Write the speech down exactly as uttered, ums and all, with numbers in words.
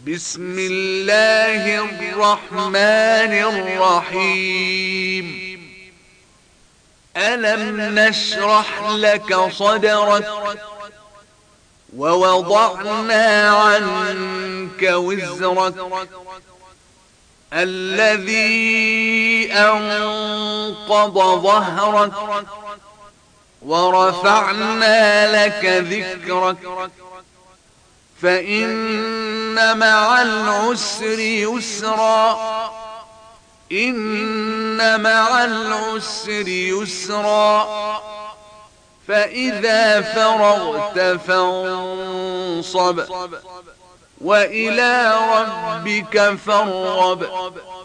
بسم الله الرحمن الرحيم. ألم نشرح لك صدرك ووضعنا عنك وزرك الذي أنقض ظهرك ورفعنا لك ذكرك فإن مع العسر يسرا إن مع العسر يسرا فإذا فرغت فانصب وإلى ربك فارغب.